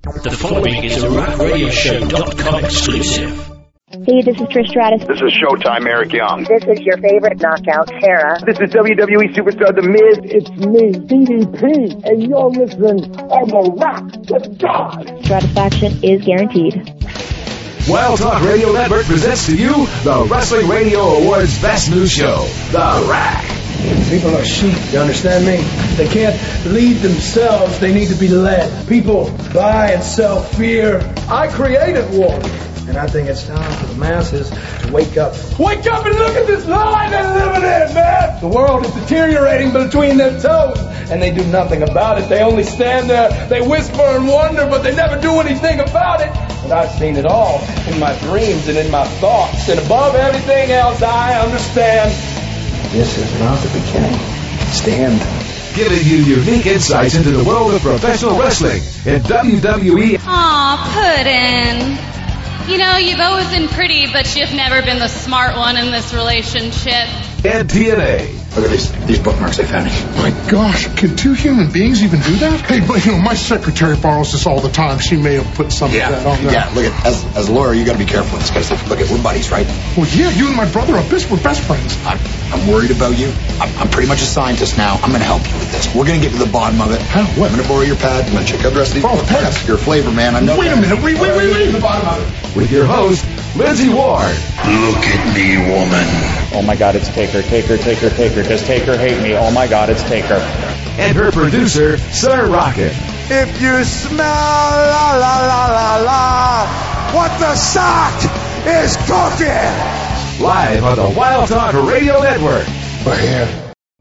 The following is a RackRadioShow.com exclusive. Hey, this is Trish Stratus. This is Showtime Eric Young. This is your favorite knockout, Tara. This is WWE Superstar The Miz. It's me, DDP, and you're listening on The Rock with God. Satisfaction is guaranteed. Wild Talk Radio Network presents to you the Wrestling Radio Awards Best New Show, The Rack. People are sheep, you understand me? They can't lead themselves, they need to be led. People buy and sell fear. I created war. And I think it's time for the masses to wake up. Wake up and look at this lie they're living in, man! The world is deteriorating between their toes, and they do nothing about it. They only stand there, they whisper and wonder, but they never do anything about it. But I've seen it all in my dreams and in my thoughts. And above everything else, I understand this is not the beginning. Stand. Giving you unique insights into the world of professional wrestling in WWE. Aw, Puddin'. You know, you've always been pretty, but you've never been the smart one in this relationship. And TNA. Look at these bookmarks I found. My gosh, can two human beings even do that? Hey, but my secretary borrows this all the time. She may have put some of that on there. Yeah, look at, as a lawyer, you gotta be careful with this kind of stuff. Look at, we're buddies, right? Well, yeah, you and my brother we're best friends. I'm worried about you. I'm pretty much a scientist now. I'm gonna help you with this. We're gonna get to the bottom of it. Huh? What? I'm gonna borrow your pad. I'm gonna check out the rest of these bookmarks. Your flavor, man. I know. Wait a minute. Wait. The bottom of it. With your host, Lindsay Ward. Look at me, woman. Oh my God, it's Taker. Does Taker hate me? Oh my God, it's Taker. And her producer, Sir Rocket. If you smell la la la la la, what the sock is cooking. Live on the Wild Talk Radio Network. We're here.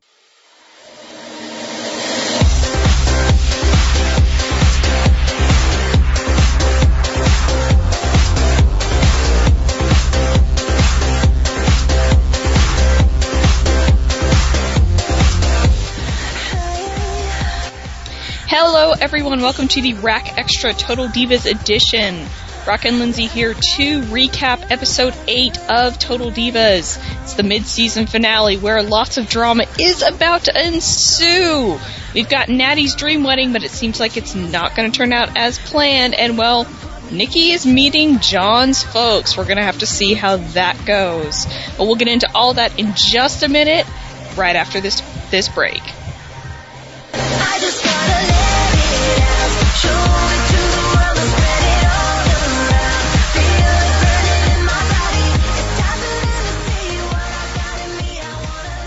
Hello everyone, welcome to the Rack Extra Total Divas edition. Rock and Lindsay here to recap episode 8 of Total Divas. It's the mid-season finale where lots of drama is about to ensue. We've got Natty's dream wedding, but it seems like it's not going to turn out as planned, and well, Nikki is meeting John's folks. We're going to have to see how that goes. But we'll get into all that in just a minute, right after this break. I just gotta let it out, show it to the world and spread it all around. Feel it burning in my body, it's time for them to see what I got in me. I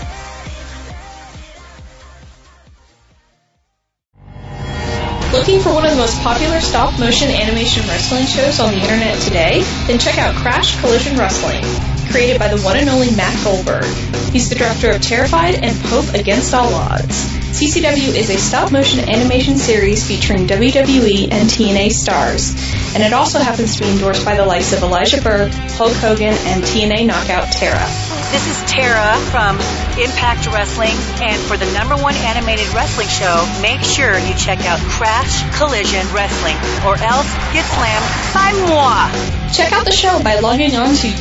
wanna let it. Looking for one of the most popular stop-motion animation wrestling shows on the internet today? Then check out Crash Collision Wrestling, created by the one and only Matt Goldberg. He's the director of Terrified and Pope Against All Odds. CCW is a stop-motion animation series featuring WWE and TNA stars, and it also happens to be endorsed by the likes of Elijah Burke, Hulk Hogan, and TNA knockout Tara. This is Tara from Impact Wrestling, and for the #1 animated wrestling show, make sure you check out Crash Collision Wrestling, or else get slammed by moi. Check out the show by logging on to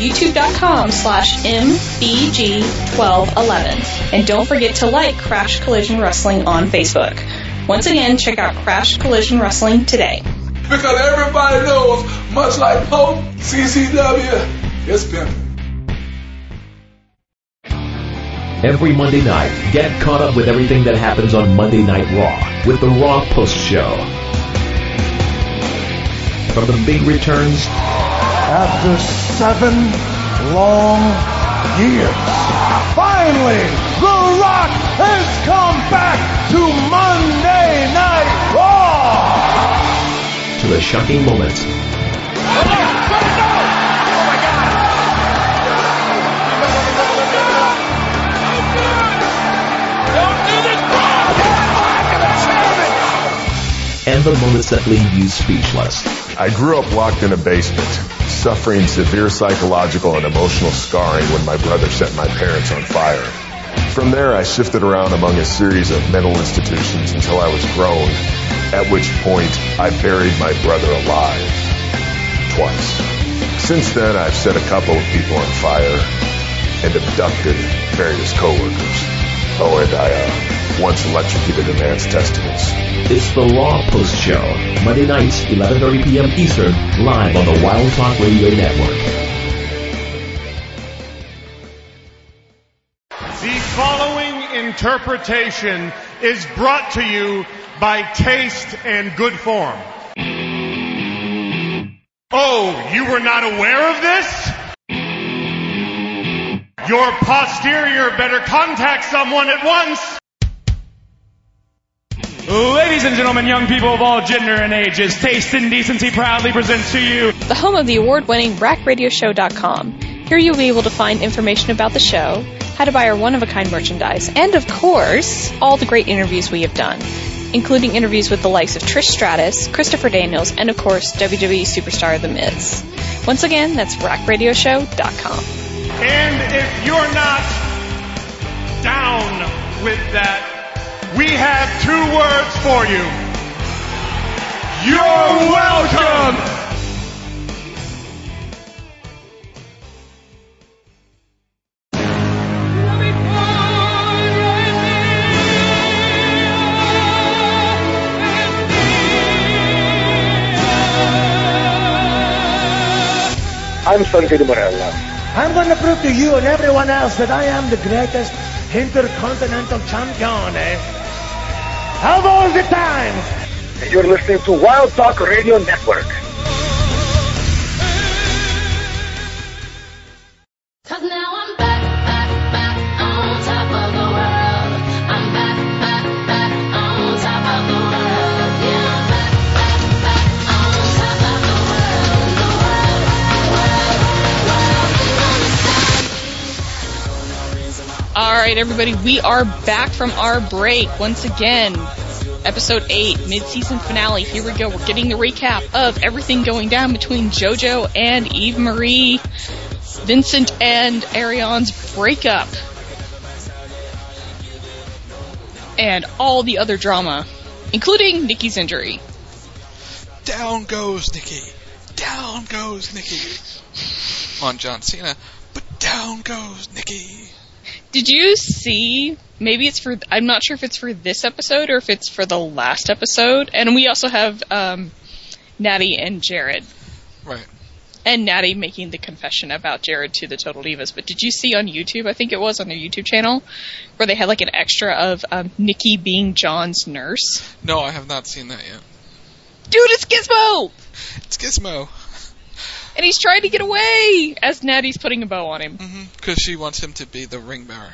youtube.com/mbg1211, and don't forget to like Crash Collision Wrestling on Facebook. Once again, check out Crash Collision Wrestling today. Because everybody knows, much like Pope, CCW is pimping. Every Monday night, get caught up with everything that happens on Monday Night Raw with the Raw Post Show. From the big returns. After 7 long years, finally, The Rock has come back to Monday Night Raw! To the shocking moments. And the moments that leave you speechless. I grew up locked in a basement, suffering severe psychological and emotional scarring when my brother set my parents on fire. From there, I shifted around among a series of mental institutions until I was grown, at which point I buried my brother alive. Twice. Since then, I've set a couple of people on fire and abducted various coworkers. Oh, and I once electrocuted a man's testicles. It's the Raw Post Show, Monday nights, 11:30 p.m. Eastern, live on the Wild Talk Radio Network. The following interpretation is brought to you by Taste and Good Form. Oh, you were not aware of this? Your posterior better contact someone at once. Ladies and gentlemen, young people of all gender and ages, Taste and Decency proudly presents to you the home of the award-winning RackRadioshow.com. Here you'll be able to find information about the show, how to buy our one-of-a-kind merchandise, and of course, all the great interviews we have done, including interviews with the likes of Trish Stratus, Christopher Daniels, and of course, WWE superstar The Miz. Once again, that's RackRadioshow.com. And if you're not down with that, we have 2 words for you. You're welcome! I'm Sanjay Morella. I'm going to prove to you and everyone else that I am the greatest intercontinental champion, of all the time. And you're listening to Wild Talk Radio Network. Cause now I'm back on top of the world. I'm back on top of the world. Yeah, I'm back on top of the world. The world. Alright, everybody, we are back from our break once again. Episode 8, mid-season finale. Here we go. We're getting the recap of everything going down between JoJo and Eve Marie, Vincent and Ariane's breakup, and all the other drama, including Nikki's injury. Down goes Nikki. Down goes Nikki. On John Cena, but down goes Nikki. Did you see, maybe it's for, I'm not sure if it's for this episode or if it's for the last episode, and we also have Natty and Jared. Right. And Natty making the confession about Jared to the Total Divas. But did you see on YouTube, I think it was on their YouTube channel, where they had like an extra of Nikki being John's nurse? No, I have not seen that yet. Dude, it's Gizmo! It's Gizmo. And he's trying to get away as Natty's putting a bow on him. Because she wants him to be the ring bearer.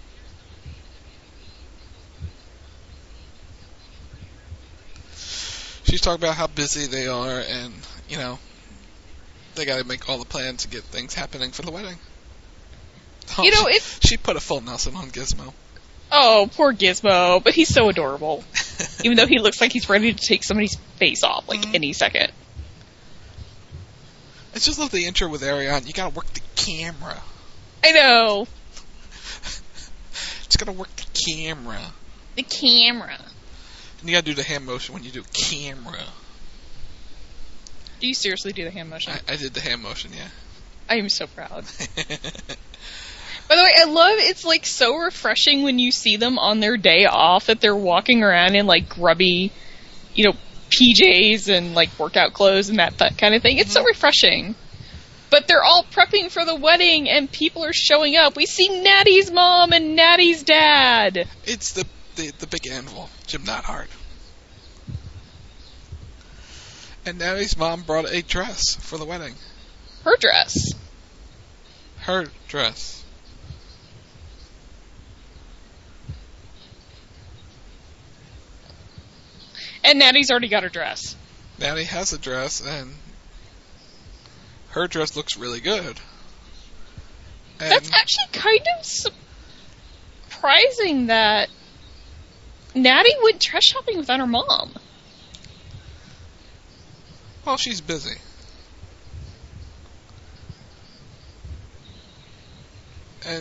She's talking about how busy they are and, you know, they gotta make all the plans to get things happening for the wedding. Oh, you know, she put a full Nelson on Gizmo. Oh, poor Gizmo, but he's so adorable. Even though he looks like he's ready to take somebody's face off, like, any second. I just love the intro with Ariane. You gotta work the camera. I know. Just gotta work the camera. The camera. And you gotta do the hand motion when you do camera. Do you seriously do the hand motion? I did the hand motion, yeah. I am so proud. By the way, I love, it's like so refreshing when you see them on their day off that they're walking around in like grubby, you know, PJs and like workout clothes and that kind of thing. It's so refreshing. But they're all prepping for the wedding and people are showing up. We see Natty's mom and Natty's dad. It's the big anvil, Jim Neidhart. And Natty's mom brought a dress for the wedding. Her dress. Her dress. And Natty's already got her dress. Natty has a dress, and her dress looks really good. And that's actually kind of surprising that Natty went dress shopping without her mom. Well, she's busy. And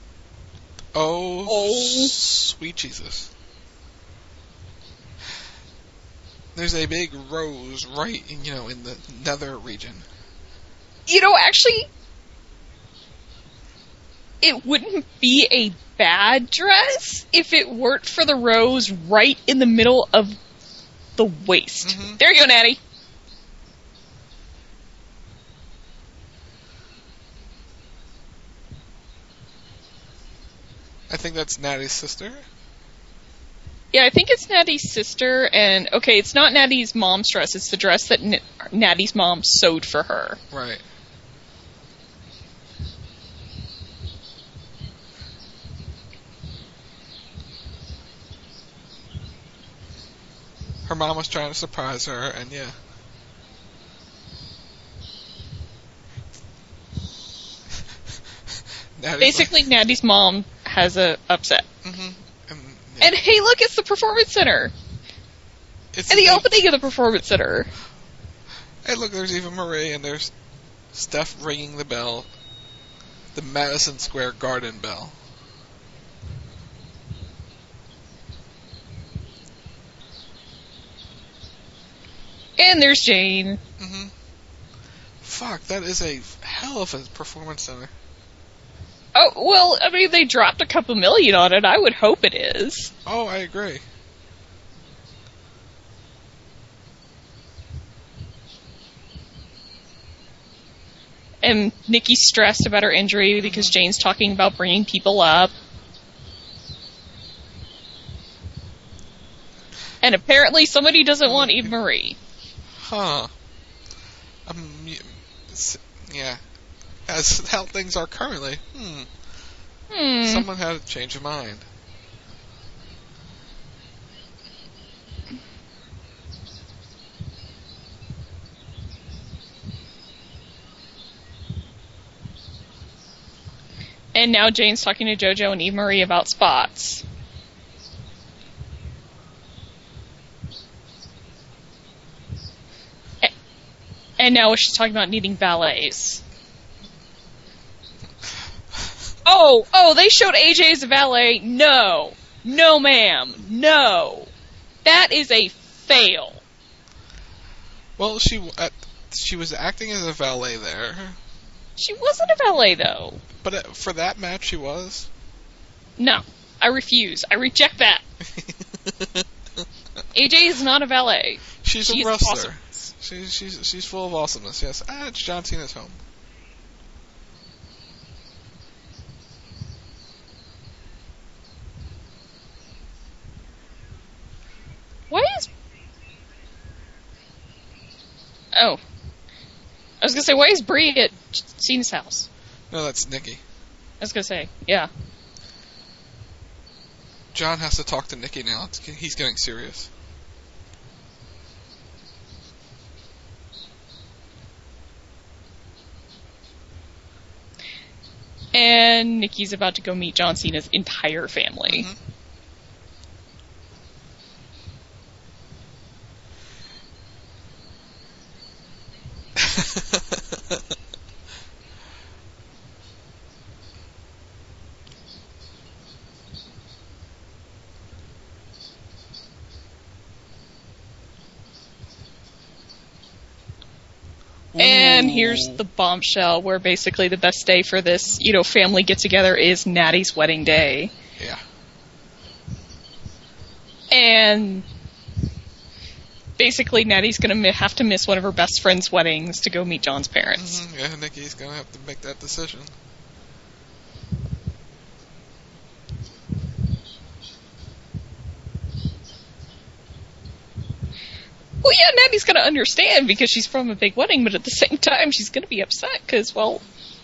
oh, sweet Jesus. There's a big rose right, in the nether region. You know, actually, it wouldn't be a bad dress if it weren't for the rose right in the middle of the waist. Mm-hmm. There you go, Natty. I think that's Natty's sister. Yeah, I think it's Natty's sister, and okay, it's not Natty's mom's dress, it's the dress that Natty's mom sewed for her. Right. Her mom was trying to surprise her, and yeah. Basically, Natty's mom has a upset. Mm-hmm. And hey, look, it's the Performance Center. It's and the opening of the Performance Center. Hey, look, there's Eva Marie, and there's Steph ringing the bell. The Madison Square Garden bell. And there's Jane. Mm-hmm. Fuck, that is a hell of a Performance Center. Oh, well, I mean, they dropped a couple million on it. I would hope it is. Oh, I agree. And Nikki's stressed about her injury because Jane's talking about bringing people up. And apparently somebody doesn't want Eve Marie. Huh. Yeah. As how things are currently. Someone had a change of mind. And now Jane's talking to JoJo and Eve Marie about spots. And now she's talking about needing valets. Oh, they showed AJ as a valet. No, ma'am, no. That is a fail. Well, she was acting as a valet there. She wasn't a valet, though. But for that match, she was? No, I refuse. I reject that. AJ is not a valet. She's a wrestler. Awesome. She's full of awesomeness, yes. It's John Cena's home. Why is... Oh. I was gonna say, why is Bree at Cena's house? No, that's Nikki. I was gonna say, yeah. John has to talk to Nikki now. He's getting serious. And Nikki's about to go meet John Cena's entire family. Mm-hmm. And here's the bombshell where basically the best day for this, family get-together is Natty's wedding day. Yeah. And basically Natty's going to have to miss one of her best friend's weddings to go meet John's parents. Mm-hmm. Yeah, Nikki's going to have to make that decision. Well, yeah, Natty's going to understand because she's from a big wedding, but at the same time, she's going to be upset because, well...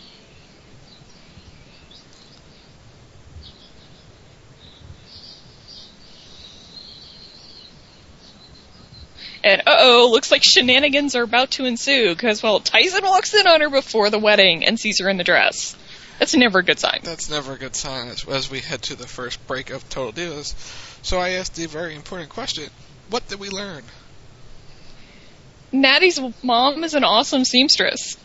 And, looks like shenanigans are about to ensue because, well, Tyson walks in on her before the wedding and sees her in the dress. That's never a good sign. That's never a good sign as we head to the first break of Total Divas. So I asked the very important question, what did we learn? Natty's mom is an awesome seamstress.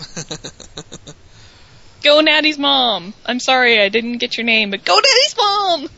Go Natty's mom. I'm sorry I didn't get your name, but go Natty's mom!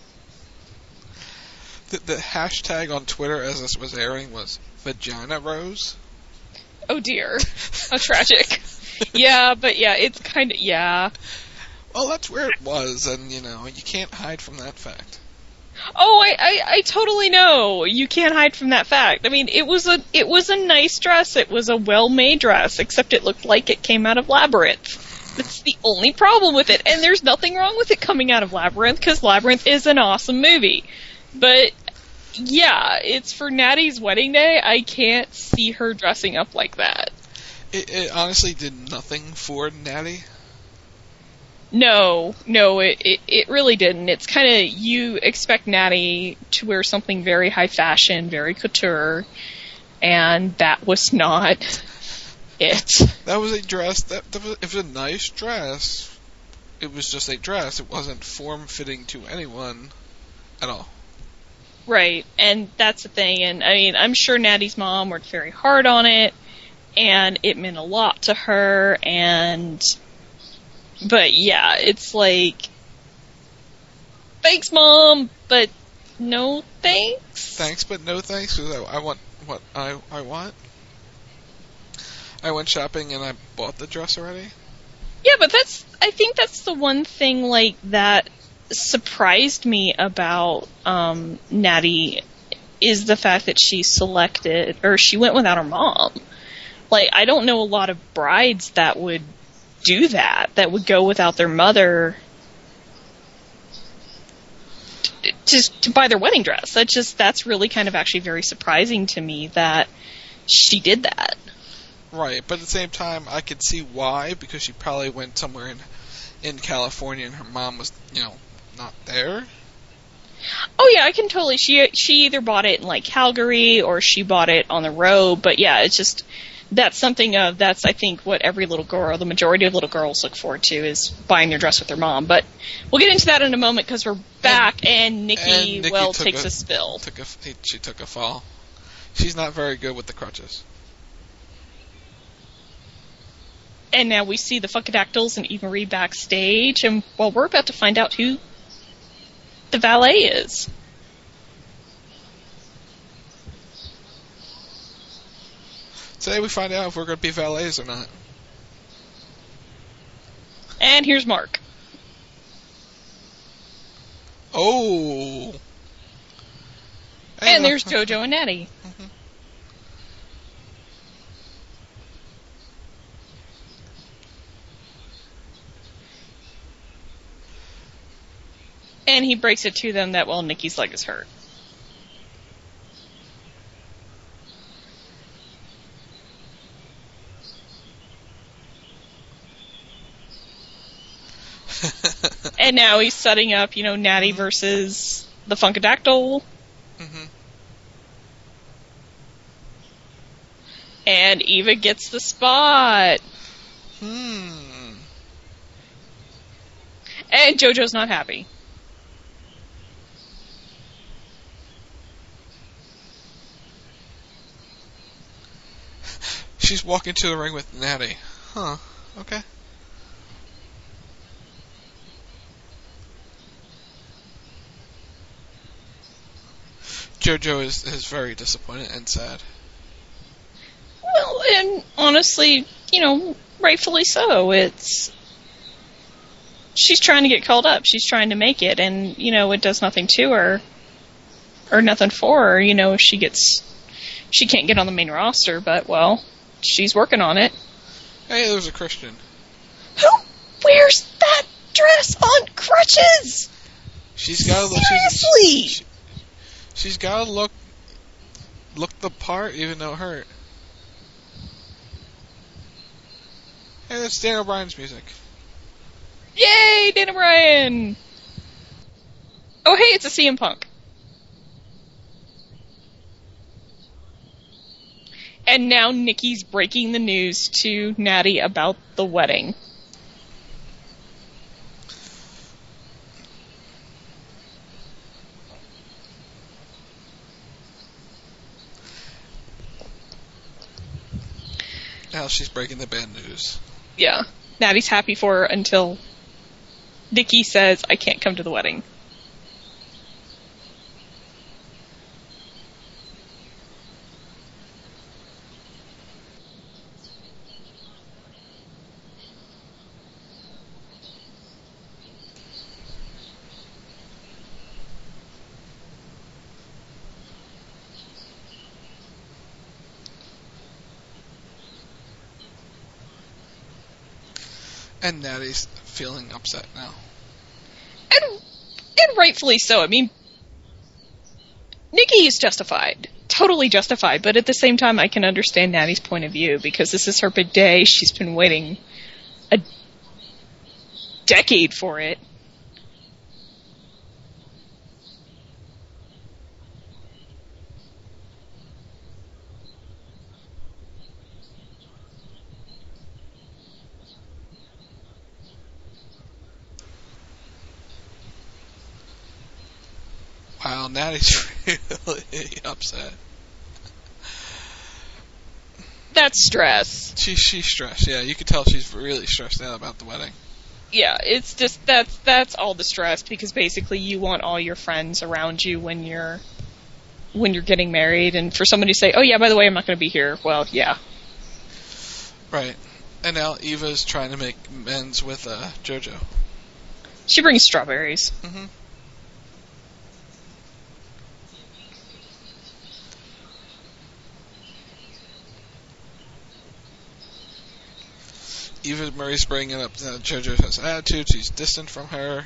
The hashtag on Twitter as this was airing was Vagina Rose. Oh dear. How tragic. Yeah, but yeah, it's kind of, yeah. Well, that's where it was, and, you can't hide from that fact. Oh, I totally know. You can't hide from that fact. I mean, it was a nice dress. It was a well-made dress, except it looked like it came out of Labyrinth. That's the only problem with it. And there's nothing wrong with it coming out of Labyrinth, because Labyrinth is an awesome movie. But, yeah, it's for Natty's wedding day. I can't see her dressing up like that. It honestly did nothing for Natty. No, it really didn't. It's kind of, you expect Natty to wear something very high fashion, very couture, and that was not it. That was a dress, it was a nice dress. It was just a dress. It wasn't form-fitting to anyone at all. Right, and that's the thing, and I mean, I'm sure Natty's mom worked very hard on it, and it meant a lot to her, but yeah, it's like, thanks, Mom, but no thanks. Thanks, but no thanks, because I want what I want. I went shopping and I bought the dress already. Yeah, but I think that's the one thing, like, that surprised me about Natty, is the fact that she went without her mom. Like, I don't know a lot of brides that would do that would go without their mother to buy their wedding dress. That's really kind of actually very surprising to me that she did that. Right, but at the same time, I could see why, because she probably went somewhere in California and her mom was, not there. Oh yeah, I can totally, she either bought it in like Calgary or she bought it on the road, but yeah, it's just, that's I think what every little girl, the majority of little girls look forward to, is buying their dress with their mom. But we'll get into that in a moment, because we're back, and Nikki takes a spill. She took a fall. She's not very good with the crutches. And now we see the Funkadactyls and Eve Marie backstage, and we're about to find out who the valet is. Today we find out if we're going to be valets or not. And here's Mark. Oh. And there's JoJo and Natty. Mm-hmm. And he breaks it to them that, Nikki's leg is hurt. And now he's setting up, Natty versus the Funkadactyl. Mm-hmm. And Eva gets the spot. And JoJo's not happy. She's walking to the ring with Natty. Huh. Okay. JoJo is very disappointed and sad. Well, and honestly, rightfully so. She's trying to get called up. She's trying to make it, and, it does nothing to her. Or nothing for her. She can't get on the main roster, but, she's working on it. Hey, there's a Christian. Who wears that dress on crutches? She's got to look. Seriously! She's got to look the part, even though it hurt. Hey, that's Dan O'Brien's music. Yay, Dan O'Brien! Oh, hey, it's a CM Punk. And now Nikki's breaking the news to Natty about the wedding. Now she's breaking the bad news. Yeah. Natty's happy for her until Nikki says, I can't come to the wedding. And Natty's feeling upset now. And rightfully so. I mean, Nikki is justified. Totally justified. But at the same time, I can understand Natty's point of view, because this is her big day. She's been waiting a decade for it. Wow, Natty's really upset. That's stress. She's stressed. Yeah, you can tell she's really stressed out about the wedding. Yeah, it's just that's all the stress, because basically you want all your friends around you when you're getting married, and for somebody to say, "Oh yeah, by the way, I'm not going to be here." Well, yeah. Right. And now Eva's trying to make amends with JoJo. She brings strawberries. Mm-hmm. Eva Marie's bringing up that JoJo has attitude, she's distant from her.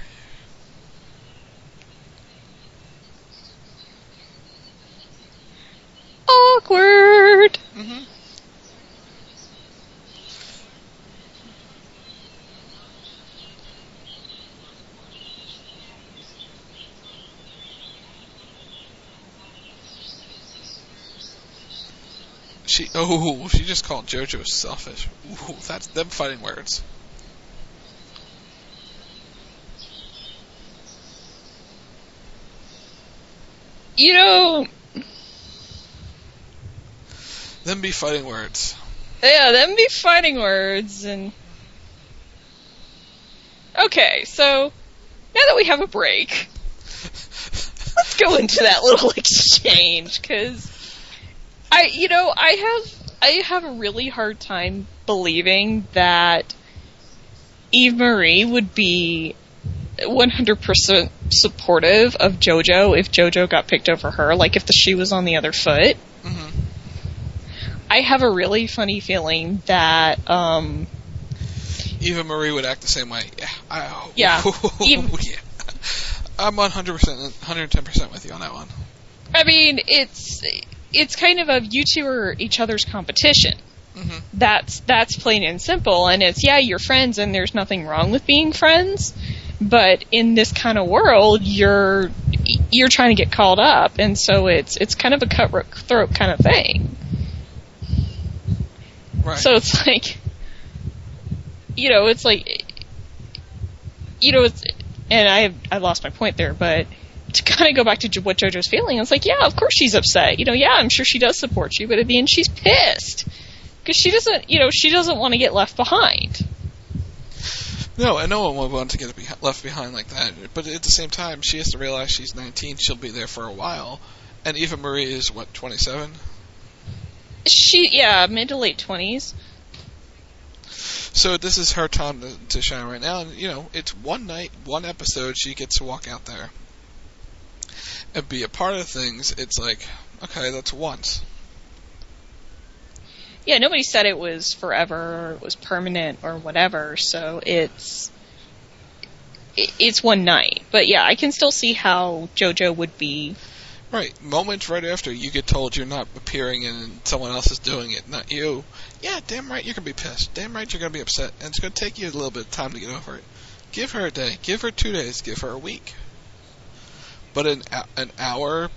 Awkward! Mm-hmm. She just called JoJo selfish. Ooh, that's them fighting words. You know... Them be fighting words. Yeah, them be fighting words, and... Okay, so, now that we have a break, let's go into that little exchange, because... I have a really hard time believing that Eve Marie would be 100% supportive of JoJo if JoJo got picked over her, like if the shoe was on the other foot. Mm-hmm. I have a really funny feeling that Eva Marie would act the same way. Yeah. Yeah. I'm 110% with you on that one. I mean, it's kind of you two are each other's competition. Mm-hmm. That's plain and simple, and it's, yeah, you're friends, and there's nothing wrong with being friends, but in this kind of world, you're trying to get called up, and so it's kind of a cutthroat kind of thing. Right. So it's like, and I lost my point there, but to kind of go back to what JoJo's feeling, it's like, yeah, of course she's upset. Yeah, I'm sure she does support you, but at the end she's pissed. Because she doesn't want to get left behind. No, and no one would want to get left behind like that. But at the same time, she has to realize she's 19, she'll be there for a while. And Eva Marie is, 27? Mid to late 20s. So this is her time to shine right now. And, it's one night, one episode, she gets to walk out there and be a part of things. It's like, okay, that's once. Yeah, nobody said it was forever or it was permanent or whatever, so it's one night. But yeah, I can still see how JoJo would be. Right, moments right after you get told you're not appearing and someone else is doing it, not you. Yeah, damn right you're going to be pissed. Damn right you're going to be upset. And it's going to take you a little bit of time to get over it. Give her a day. Give her 2 days. Give her a week. But an hour,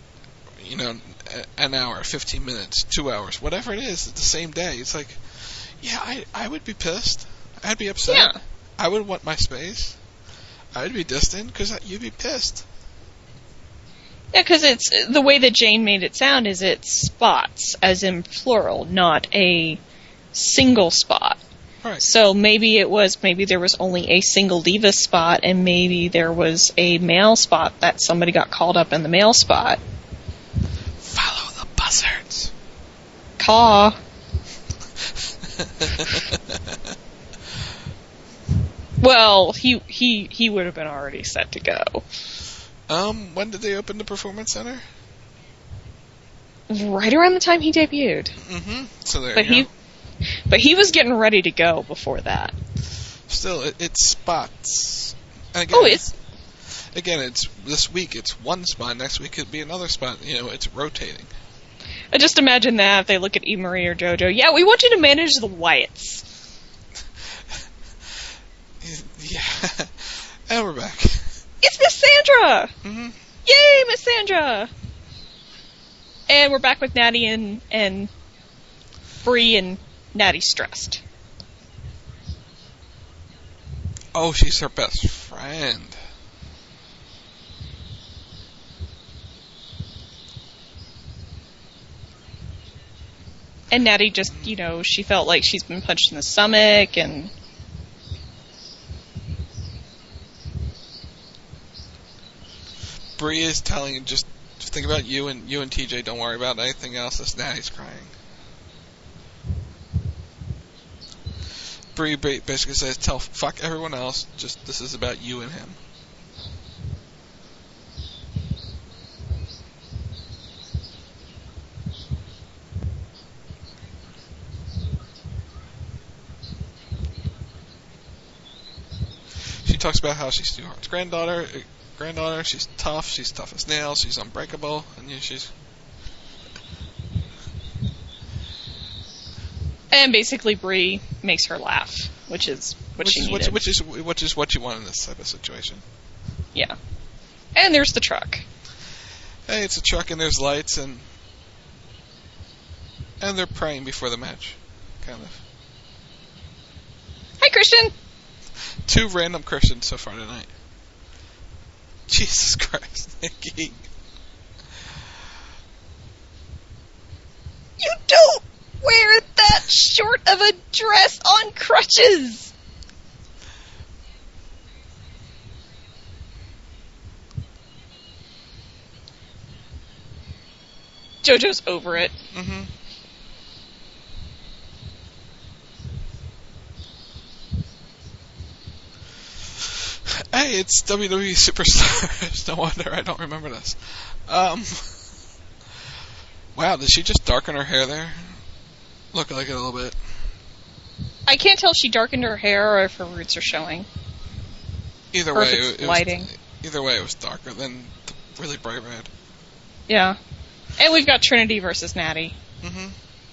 an hour, 15 minutes, 2 hours, whatever it is, it's the same day. It's like, yeah, I would be pissed. I'd be upset. Yeah. I would want my space. I would be distant because you'd be pissed. Yeah, because it's the way that Jane made it sound is it's spots, as in plural, not a single spot. Right. So maybe there was only a single diva spot, and maybe there was a male spot that somebody got called up in the male spot. Follow the buzzards. Caw. Well, he would have been already set to go. When did they open the Performance Center? Right around the time he debuted. Mm-hmm. So there you go. But he was getting ready to go before that. Still, it's spots. And again, it's... Again, it's this week it's one spot, next week could be another spot. You know, it's rotating. I just imagine that if they look at Eva Marie or JoJo. Yeah, we want you to manage the Wyatts. Yeah. And we're back. It's Miss Sandra! Mm-hmm. Yay, Miss Sandra! And we're back with Natty and Bree, and Natty's stressed. Oh, she's her best friend. And Natty just, she felt like she's been punched in the stomach, and... Bree is telling just think about you and TJ, don't worry about anything else, as Natty's crying. Bree basically says, fuck everyone else, just this is about you and him. She talks about how she's Stu Hart's granddaughter, she's tough as nails, she's unbreakable, and she's... And basically Bree makes her laugh, which is what she needed. Which is what you want in this type of situation. Yeah. And there's the truck. Hey, it's a truck and there's lights, and they're praying before the match, kind of. Hi, Christian! 2 random Christians so far tonight. Jesus Christ, Nikki. You don't wear that short of a dress on crutches! JoJo's over it. Mm-hmm. Hey, it's WWE Superstars. No wonder I don't remember this. Wow, did she just darken her hair there? Look like it a little bit. I can't tell if she darkened her hair or if her roots are showing. Either or way, if it's lighting. Either way, it was darker than the really bright red. Yeah. And we've got Trinity versus Natty. Mm-hmm.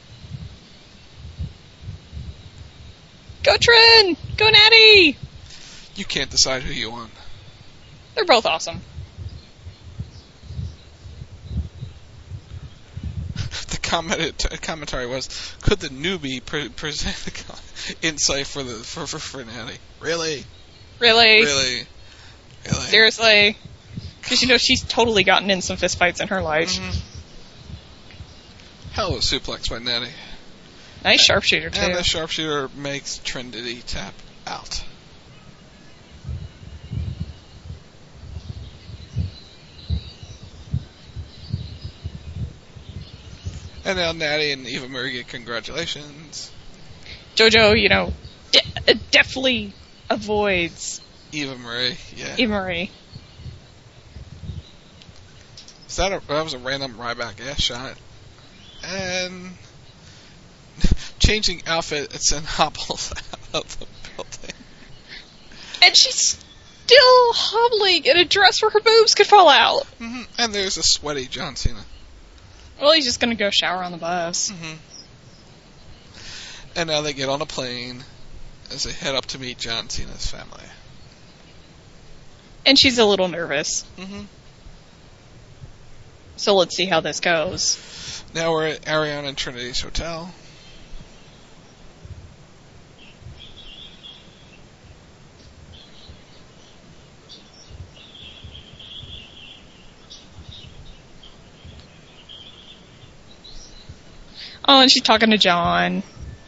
Go Trin! Go Natty! You can't decide who you want. They're both awesome. The commentary was, could the newbie present insight for Natty? Really? Seriously? Because she's totally gotten in some fistfights in her life. Mm-hmm. Hell of a suplex by Natty. Nice sharpshooter too. And the sharpshooter makes Trinity tap out. And now Natty and Eva Marie get congratulations. JoJo, definitely avoids Eva Marie, yeah. Eva Marie. So that was a random Ryback ass shot. And changing outfit, it sent hobbles out of the building. And she's still hobbling in a dress where her boobs could fall out. Mm-hmm. And there's a sweaty John Cena. Well, he's just going to go shower on the bus. Mm-hmm. And now they get on a plane as they head up to meet John Cena's family. And she's a little nervous. Mm-hmm. So let's see how this goes. Now we're at Ariana and Trinity's hotel. Oh, and she's talking to John.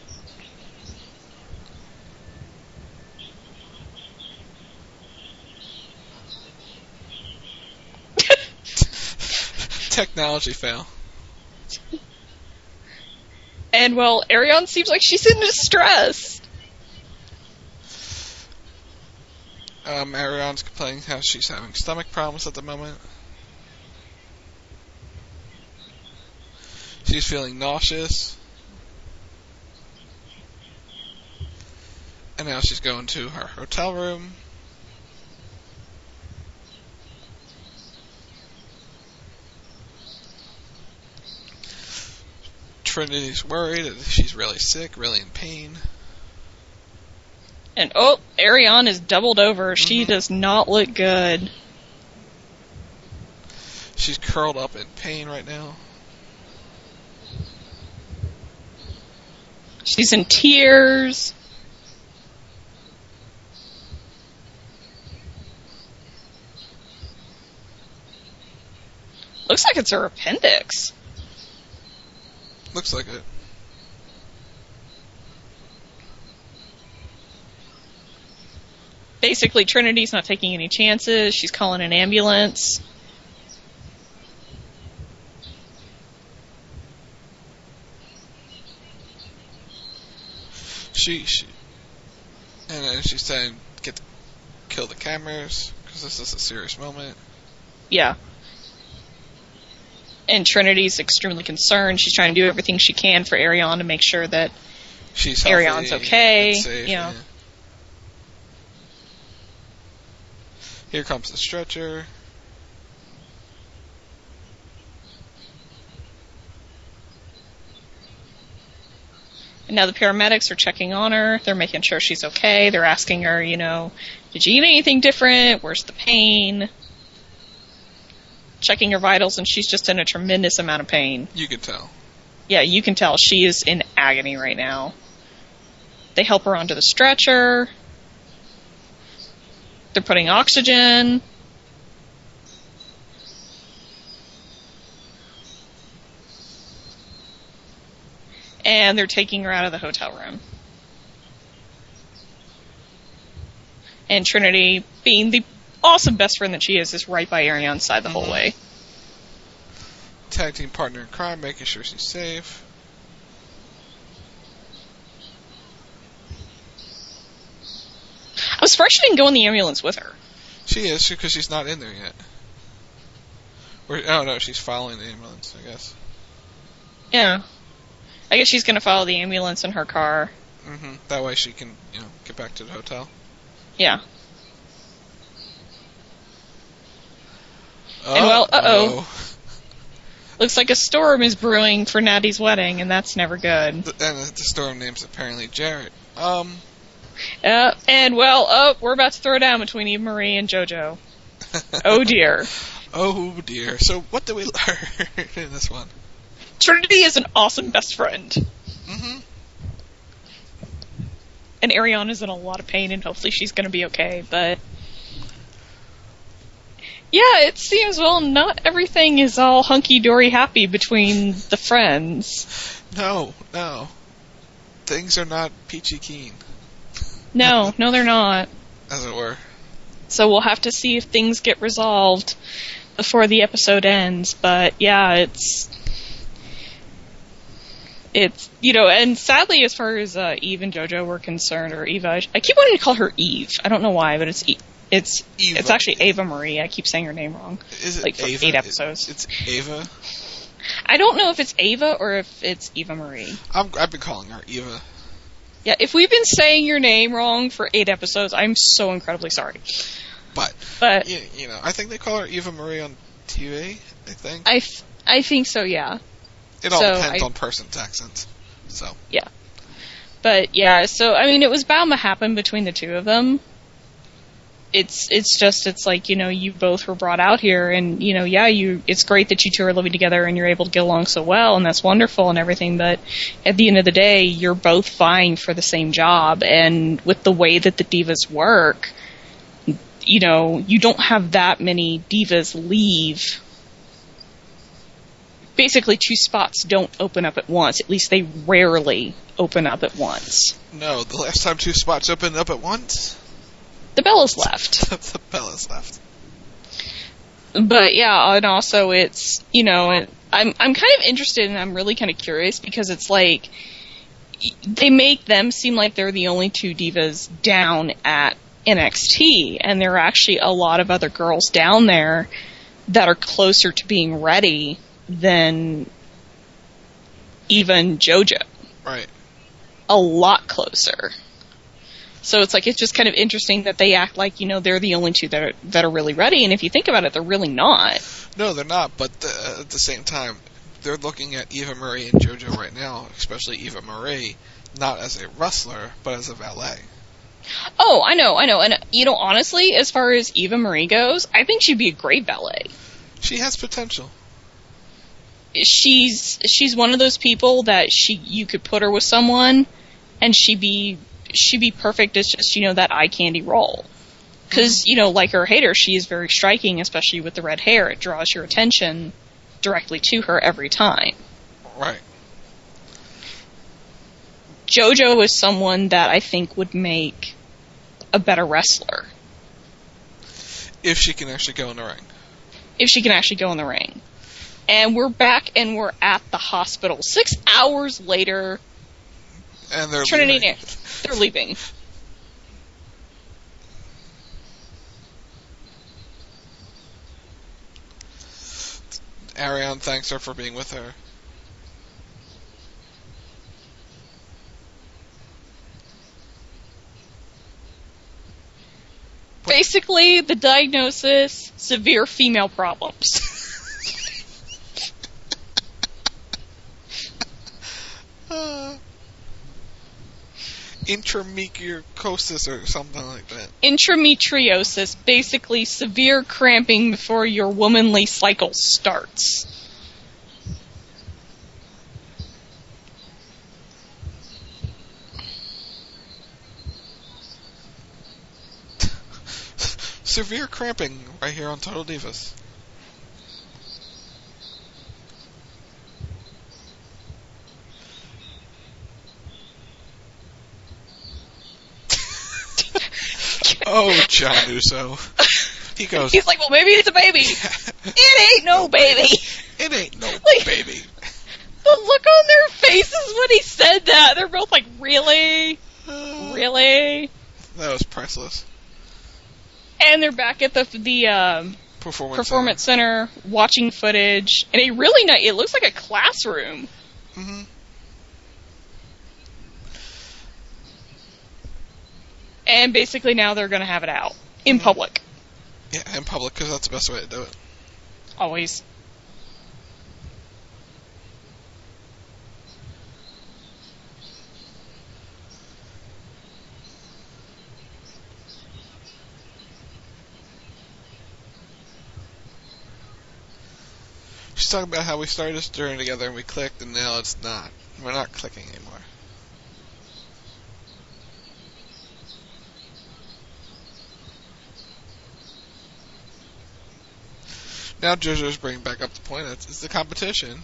Technology fail. And, well, Ariane seems like she's in distress. Ariane's complaining how she's having stomach problems at the moment. She's feeling nauseous. And now she's going to her hotel room. Trinity's worried that she's really sick, really in pain. And Ariane is doubled over. She does not look good. She's curled up in pain right now. She's in tears. Looks like it's her appendix. Looks like it. Basically, Trinity's not taking any chances. She's calling an ambulance. And then she's saying, kill the cameras, because this is a serious moment. Yeah. And Trinity's extremely concerned. She's trying to do everything she can for Ariane to make sure that she's healthy, Ariane's okay. and safe, yeah. Here comes the stretcher. And now the paramedics are checking on her. They're making sure she's okay. They're asking her, did you eat anything different? Where's the pain? Checking her vitals, and she's just in a tremendous amount of pain. You can tell. Yeah, you can tell. She is in agony right now. They help her onto the stretcher. They're putting oxygen. And they're taking her out of the hotel room. And Trinity, being the awesome best friend that she is right by Ariane's side the whole way. Tag team partner in crime, making sure she's safe. I was surprised she didn't go in the ambulance with her. She is, because she's not in there yet. Oh no, she's following the ambulance, I guess. Yeah. I guess she's going to follow the ambulance in her car. Mm-hmm. That way she can, get back to the hotel. Yeah. And looks like a storm is brewing for Natty's wedding, and that's never good. And the storm name's apparently Jarrett. We're about to throw down between Eva Marie and JoJo. Oh dear. Oh dear. So what do we learn in this one? Trinity is an awesome best friend. Mm-hmm. And Ariane is in a lot of pain, and hopefully she's going to be okay, but... Yeah, it seems, not everything is all hunky-dory happy between the friends. No. Things are not peachy keen. No, they're not. As it were. So we'll have to see if things get resolved before the episode ends, but yeah, it's and sadly, as far as Eve and JoJo were concerned, or Eva, I keep wanting to call her Eve. I don't know why, but it's actually Eva Marie. I keep saying her name wrong. Is it for Ava? 8 episodes. It's Ava? I don't know if it's Ava or if it's Eva Marie. I've been calling her Eva. Yeah, if we've been saying your name wrong for 8 episodes, I'm so incredibly sorry. But I think they call her Eva Marie on TV, I think. I think so, yeah. It all depends on person's accents. So. Yeah. But yeah, so it was bound to happen between the two of them. It's like, you both were brought out here, and it's great that you two are living together and you're able to get along so well, and that's wonderful and everything, but at the end of the day, you're both vying for the same job, and with the way that the divas work, you don't have that many divas leave. Basically, 2 spots don't open up at once. At least they rarely open up at once. No, the last time 2 spots opened up at once? The Bellas left. The Bellas left. But yeah, and also it's, I'm kind of interested and I'm really kind of curious because it's like, they make them seem like they're the only 2 divas down at NXT, and there are actually a lot of other girls down there that are closer to being ready than even JoJo. Right. A lot closer. So it's like, it's just kind of interesting that they act like, they're the only two that are really ready, and if you think about it, they're really not. No, they're not, but at the same time, they're looking at Eva Marie and JoJo right now, especially Eva Marie, not as a wrestler, but as a valet. Oh, I know. And, honestly, as far as Eva Marie goes, I think she'd be a great valet. She has potential. She's one of those people that you could put her with someone, and she'd be perfect as just, that eye candy role. Because, like her or hate her, she is very striking, especially with the red hair. It draws your attention directly to her every time. Right. JoJo is someone that I think would make a better wrestler. If she can actually go in the ring. If she can actually go in the ring. And we're back and we're at the hospital. 6 hours later. And they're Trinity leaving. They're leaving. Ariane thanks her for being with her. Basically, the diagnosis, severe female problems. Intramucosis or something like that. Endometriosis, basically severe cramping before your womanly cycle starts. Severe cramping right here on Total Divas. Oh, John Uso. He goes... He's like, well, maybe it's a baby. It ain't no baby. It ain't no baby. The look on their faces when he said that, they're both like, really? Really? That was priceless. And they're back at the Performance Center watching footage. And a really nice, it looks like a classroom. Mm-hmm. And basically now they're going to have it out. In public. Yeah, in public, because that's the best way to do it. Always. She's talking about how we started this journey together and we clicked, and now it's not. We're not clicking anymore. Now JoJo's bringing back up the point. It's the competition.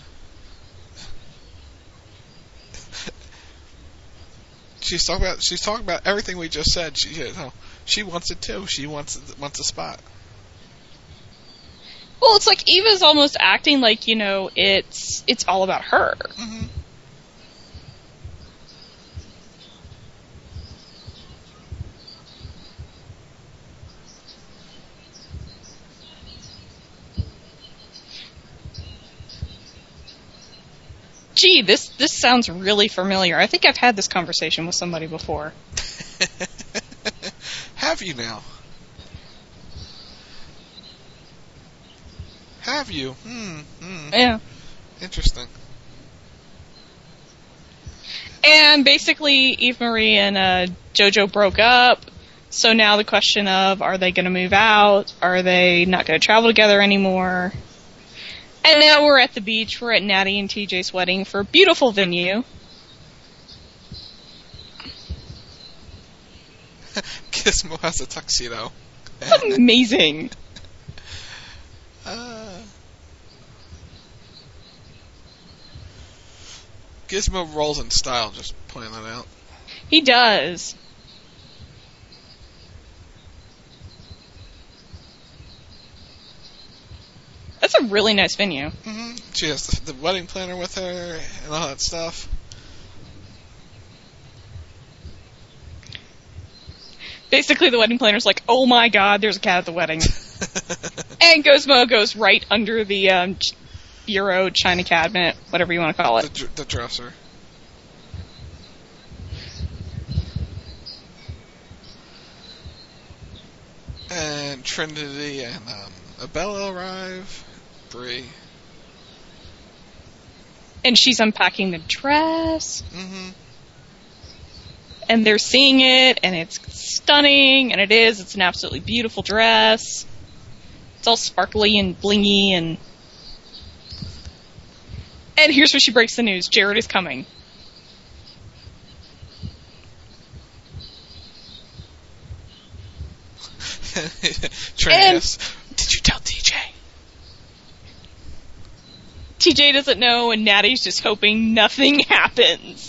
She's talking about everything we just said. She wants it too. She wants a spot. Well, it's like Eva's almost acting like, it's all about her. Mm-hmm. Gee, this sounds really familiar. I think I've had this conversation with somebody before. Have you now? Have you? Yeah. Interesting. And basically, Eve Marie and JoJo broke up. So now the question of, are they going to move out? Are they not going to travel together anymore? And now we're at the beach. We're at Natty and TJ's wedding for a beautiful venue. Gizmo has a tuxedo. Amazing. Gizmo rolls in style, just pointing that out. He does. That's a really nice venue. Mm-hmm. She has the wedding planner with her and all that stuff. Basically, the wedding planner's like, oh my god, there's a cat at the wedding. And Gizmo goes right under the bureau, china cabinet, whatever you want to call it. The dresser. And Trinity and Abella arrive. Brie. And she's unpacking the dress. Mm-hmm. And they're seeing it, and it's stunning, and it is. It's an absolutely beautiful dress. It's all sparkly and blingy, and here's where she breaks the news. Jared is coming. Travis, did you tell TJ? TJ doesn't know, and Natty's just hoping nothing happens.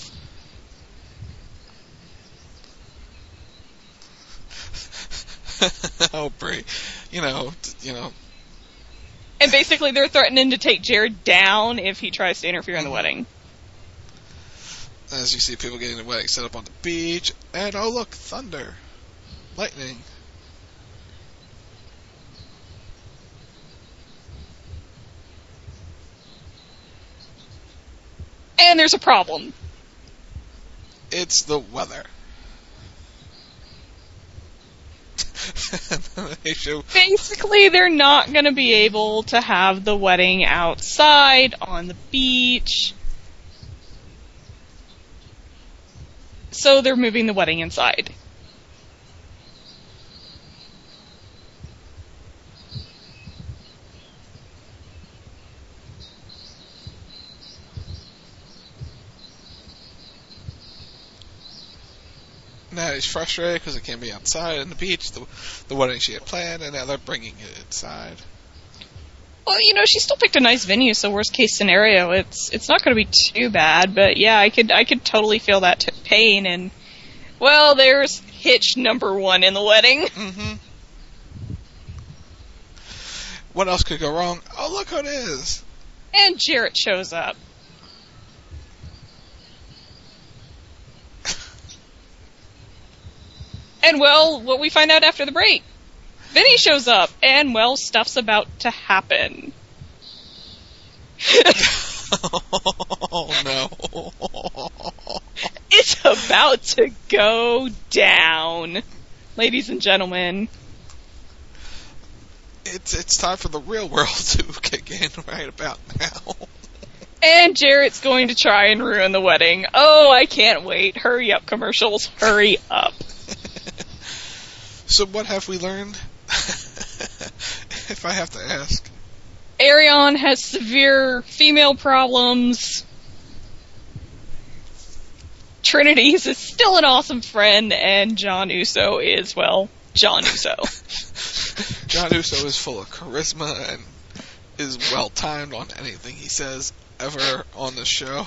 Oh, Brie. You know. And basically they're threatening to take Jared down if he tries to interfere in the wedding. As you see people getting the wedding set up on the beach, and oh look, thunder. Lightning. And there's a problem. It's the weather. Basically, they're not going to be able to have the wedding outside on the beach. So they're moving the wedding inside. Natty's frustrated because it can't be outside on the beach, the wedding she had planned, and now they're bringing it inside. Well, she still picked a nice venue, so worst case scenario, it's not going to be too bad. But yeah, I could totally feel that pain. And well, there's hitch number 1 in the wedding. Mm-hmm. What else could go wrong? Oh, look who it is! And Jarrett shows up. And, well, what we find out after the break. Vinny shows up, and, well, stuff's about to happen. Oh, no. It's about to go down, ladies and gentlemen. It's time for the real world to kick in right about now. And Jarrett's going to try and ruin the wedding. Oh, I can't wait. Hurry up, commercials. Hurry up. So what have we learned? If I have to ask. Arion has severe female problems. Trinity's is still an awesome friend, and John Uso is, well, John Uso. John Uso is full of charisma and is well-timed on anything he says ever on the show.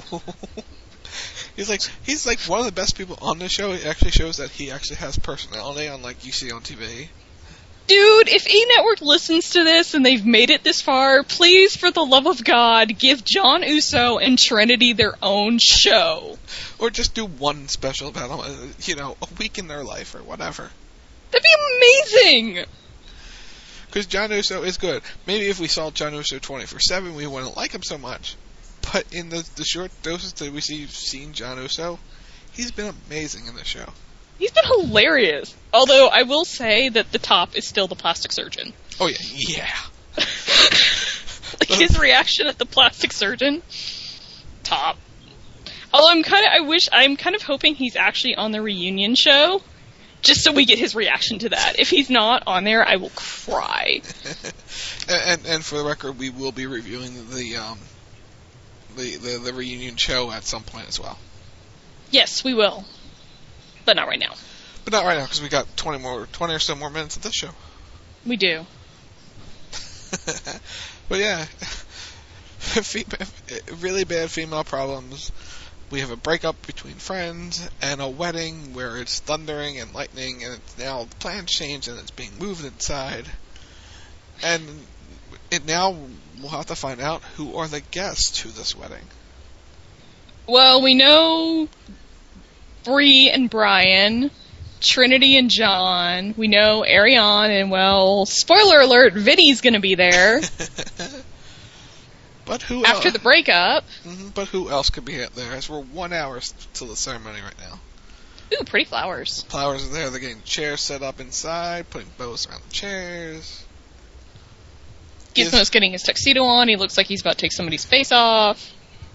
He's like one of the best people on the show. It actually shows that he actually has personality, unlike you see on TV. Dude, if E-Network listens to this and they've made it this far, please, for the love of God, give John Uso and Trinity their own show. Or just do one special about them, a week in their life or whatever. That'd be amazing! Because John Uso is good. Maybe if we saw John Uso 24/7, we wouldn't like him so much. But in the short doses that we've seen John Uso, he's been amazing in the show. He's been hilarious. Although, I will say that the top is still the plastic surgeon. Oh, yeah. His reaction at the plastic surgeon, top. Although I'm kind of hoping he's actually on the reunion show, just so we get his reaction to that. If he's not on there, I will cry. and for the record, we will be reviewing the reunion show at some point as well. Yes, we will. But not right now. But not right now, because we got 20 or so more minutes of this show. We do. But yeah, really bad female problems. We have a breakup between friends and a wedding where it's thundering and lightning, and it's now the plans changed and it's being moved inside. And now we'll have to find out who are the guests to this wedding. Well, we know Bree and Brian, Trinity and John. We know Arion, and, well, spoiler alert, Vinny's going to be there. But who after else? The breakup? Mm-hmm, but who else could be there? As we're 1 hour till the ceremony right now. Ooh, pretty flowers. Flowers are there. They're getting chairs set up inside, putting bows around the chairs. Gizmo's getting his tuxedo on. He looks like he's about to take somebody's face off.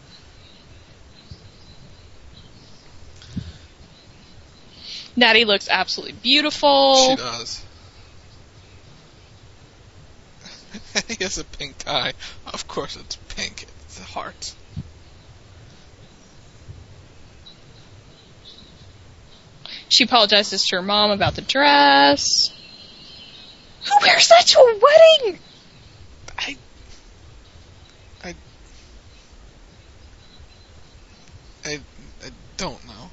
Natty looks absolutely beautiful. She does. He has a pink tie. Of course it's pink. It's a heart. She apologizes to her mom about the dress. Who wears that to a wedding? I don't know.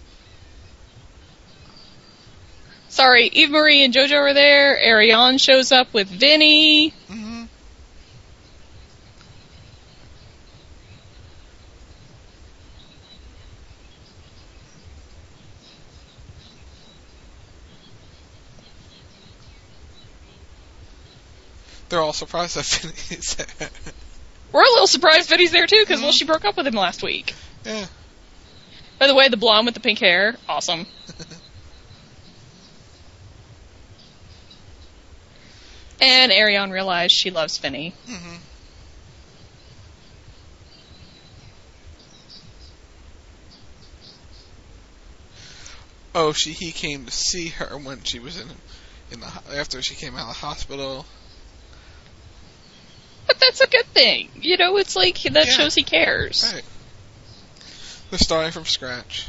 Sorry, Eve Marie and JoJo are there. Ariane shows up with Vinny. Mm-hmm. They're all surprised that Vinny's there. We're a little surprised Vinny's there too, because, well, she broke up with him last week. Yeah. By the way, the blonde with the pink hair, awesome. And Ariane realized she loves Vinny. Mm-hmm. Oh, he came to see her when she was after she came out of the hospital. But that's a good thing. You know, it's like, that shows he cares. Right. They're starting from scratch.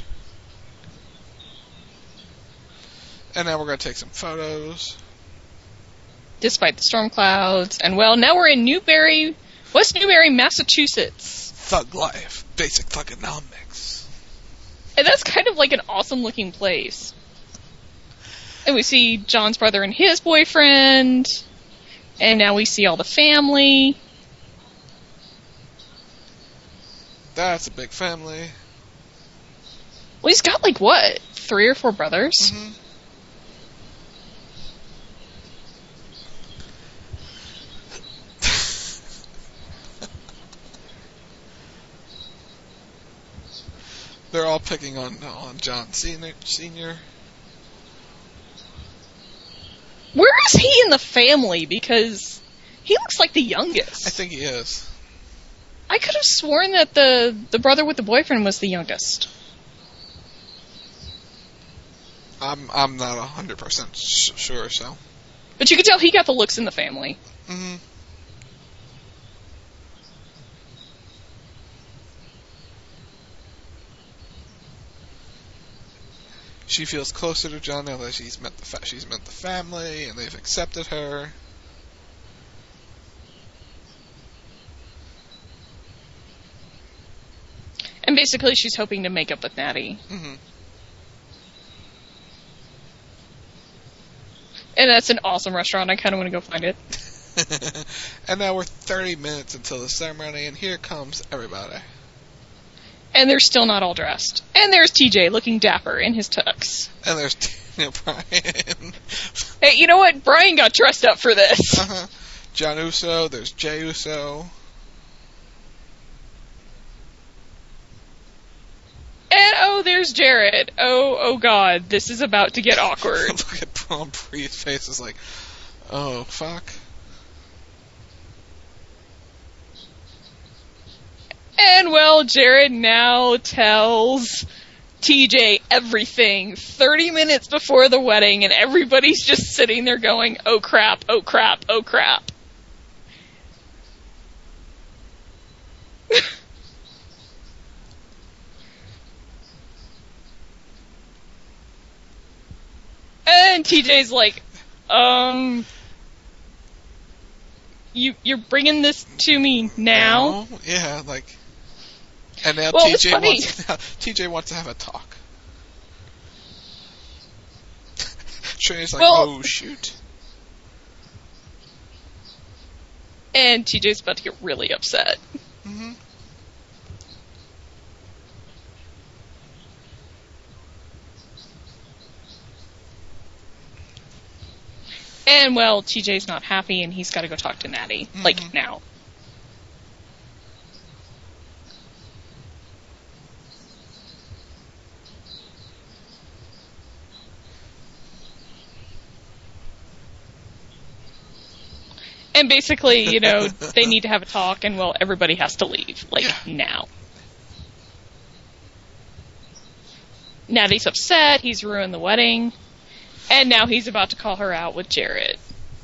And now we're going to take some photos. Despite the storm clouds. And, well, now we're in West Newbury, Massachusetts. Thug life. Basic thugonomics. And that's kind of like an awesome-looking place. And we see John's brother and his boyfriend. And now we see all the family. That's a big family. Well, he's got, like, what? 3 or 4 brothers? Mm-hmm. They're all picking on John Senior. Where is he in the family? Because he looks like the youngest. I think he is. I could have sworn that the brother with the boyfriend was the youngest. I'm not 100% sure, so. But you could tell he got the looks in the family. Mm-hmm. She feels closer to John now that she's met the family and they've accepted her. And basically, she's hoping to make up with Natty. Mm-hmm. And that's an awesome restaurant. I kind of want to go find it. And now we're 30 minutes until the ceremony, and here comes everybody. And they're still not all dressed. And there's TJ looking dapper in his tux. And there's Daniel Bryan. Hey, you know what? Brian got dressed up for this. Uh-huh. John Uso, there's Jey Uso. And oh, there's Jared. Oh God, this is about to get awkward. Look at Braun Bree's face. It's like, oh, fuck. And, well, Jared now tells TJ everything 30 minutes before the wedding, and everybody's just sitting there going, oh crap, oh crap, oh crap. And TJ's like, you're bringing this to me now? Yeah, like, and now well, TJ wants to have a talk. Trinity's like, well, oh shoot. And TJ's about to get really upset. Mm-hmm. And, well, TJ's not happy, and he's got to go talk to Natty. Mm-hmm. Like, now. And basically, you know, they need to have a talk, and, well, everybody has to leave. Like, now. Natty's upset, he's ruined the wedding, and now he's about to call her out with Jarrett.